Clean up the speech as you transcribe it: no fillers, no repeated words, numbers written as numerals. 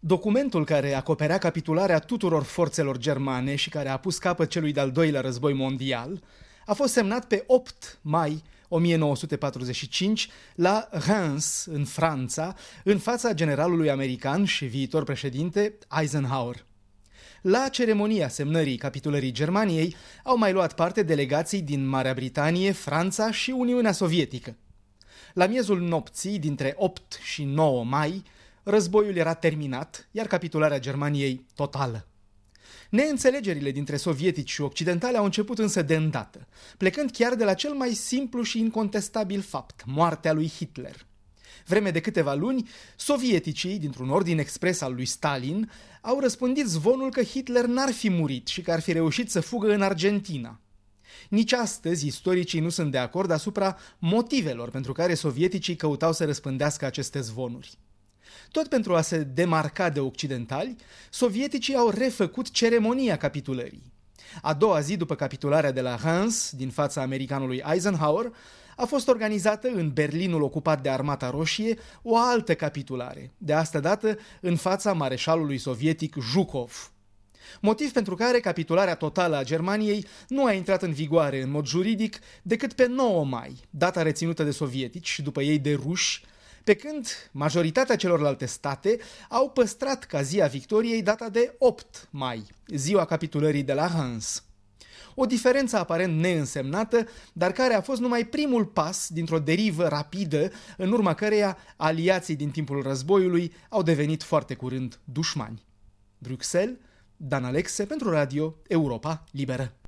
Documentul care acoperea capitularea tuturor forțelor germane și care a pus capăt celui de-al doilea război mondial a fost semnat pe 8 mai 1945 la Reims, în Franța, în fața generalului american și viitor președinte Eisenhower. La ceremonia semnării capitulării Germaniei au mai luat parte delegații din Marea Britanie, Franța și Uniunea Sovietică. La miezul nopții, dintre 8 și 9 mai, războiul era terminat, iar capitularea Germaniei totală. Neînțelegerile dintre sovietici și occidentali au început însă de îndată, plecând chiar de la cel mai simplu și incontestabil fapt, moartea lui Hitler. Vreme de câteva luni, sovieticii, dintr-un ordin expres al lui Stalin, au răspândit zvonul că Hitler n-ar fi murit și că ar fi reușit să fugă în Argentina. Nici astăzi istoricii nu sunt de acord asupra motivelor pentru care sovieticii căutau să răspândească aceste zvonuri. Tot pentru a se demarca de occidentali, sovieticii au refăcut ceremonia capitulării. A doua zi după capitularea de la Reims, din fața americanului Eisenhower, a fost organizată în Berlinul ocupat de Armata Roșie o altă capitulare, de asta dată în fața mareșalului sovietic Zhukov. Motiv pentru care capitularea totală a Germaniei nu a intrat în vigoare în mod juridic decât pe 9 mai, data reținută de sovietici și după ei de ruși, pe când majoritatea celorlalte state au păstrat ca zi a victoriei data de 8 mai, ziua capitulării de la Reims. O diferență aparent neînsemnată, dar care a fost numai primul pas dintr-o derivă rapidă, în urma căreia aliații din timpul războiului au devenit foarte curând dușmani. Bruxelles, Dan Alexe pentru Radio Europa Liberă.